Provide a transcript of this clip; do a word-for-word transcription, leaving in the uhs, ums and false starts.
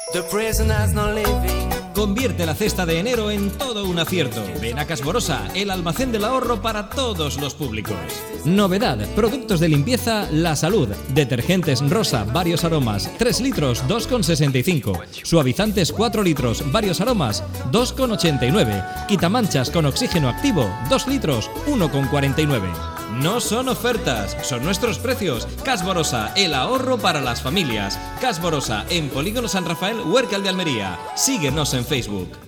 The prisoners not living. Convierte la cesta de enero en todo un acierto. Ven a Casborosa, el almacén del ahorro para todos los públicos. Novedad, productos de limpieza La Salud. Detergentes rosa, varios aromas, tres litros, dos con sesenta y cinco. Suavizantes cuatro litros, varios aromas, dos con ochenta y nueve. Quitamanchas con oxígeno activo, dos litros, uno con cuarenta y nueve. No son ofertas, son nuestros precios. Casborosa, el ahorro para las familias. Casborosa, en Polígono San Rafael, Huércal de Almería. Síguenos en Facebook.